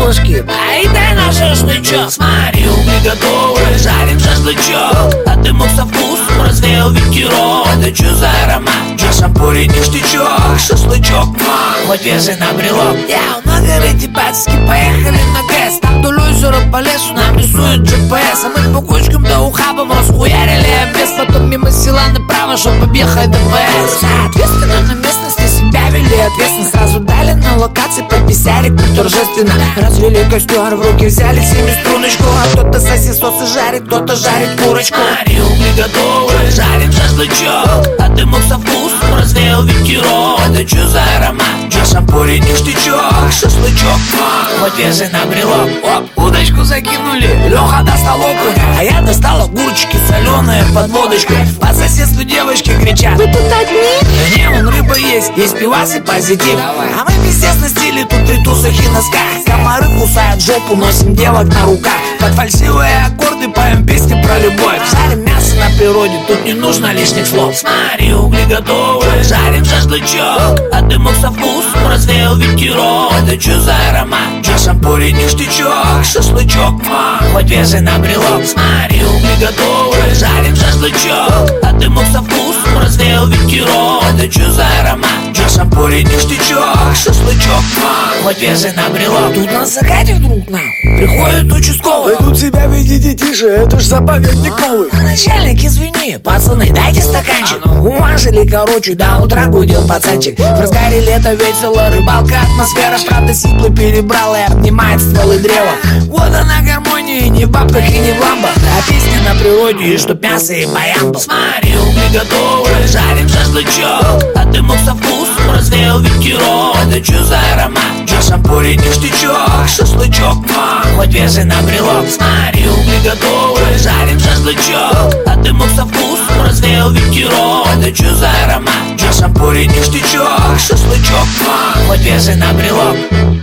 девушки, ай дай на шашлычок. Смотри, угли готовы, жарим шашлычок. От дымок со вкусом развеял ветерок. Это чё за аромат? Чё шампуре ништячок? Шашлычок, хоть вяжи на брелок. На горе Дебатовский, поехали на ГЭС. Там вдоль озера по лесу нам рисует GPS. А мы по кочкам да ухабам расхуярили обвес. Потом мимо села направо, чтоб объехать ДПС. Соответственно, на местности себя вели ответственно. Сразу дали на локации по писярику торжественно. Развели костер, в руки взяли семиструночку. А кто-то сосисосы жарит, кто-то жарит курочку. Смотри, угли готовы, жарим шашлычок. От дымок со вкусом развеял ветерок. Это чё за аромат? Чё шампуре ништячок? Шашлычок, хоть вяжи на брелок. Оп, удочку закинули, Лёха достал окунь, а я достал огурчики соленые под водочку. По соседству девочки кричат: вы тут одни? Да не, вон рыба есть пивас и позитив. А мы пиздец на стиле, тут три тусахи на носках. Комары кусают жопу, носим девок на руках. Под фальшивые аккорды поем песни про любовь. Жарим мясо на природе, тут не нужно лишних слов. Смотри, угли готовы, жарим шашлычок. От дымок со вкусом развеял ветерок. Это чё за аромат? Чё шампуре ништячок? Шашлычок, хоть вяжи на брелок. Смотри, угли готовы, жарим шашлычок. От дымок со вкусом развеял ветерок. Это чё за аромат? Чё шампуре ништячок? Шашлычок, хоть вяжи на брелок. Тут на закате вдруг приходит участковый: вы тут себя ведите тише, это ж заповедник новый. Начальник, извини, пацаны, дайте стаканчик. Уважили, короче, до утра гудел пацанчик. В разгаре лета весело, рыбалка, атмосфера. Правда, сиплы перебрал и обнимает стволы древа. Вот она гармония, не в бабках и не в ламбах, а песня на природе, и чтоб мясо и баян был. Смотри, угли готовы, жарим шашлычок. От дымок со вкусом развеял ветерок. Это чё за аромат? Чё шампуре ништячок? Шашлычок, хоть вяжи на брелок. Смотри, угли готовы, жарим шашлычок. От дымок со вкусом развеял ветерок. Это чё за аромат? Чё шампуре ништячок? Шашлычок, хоть вяжи на брелок.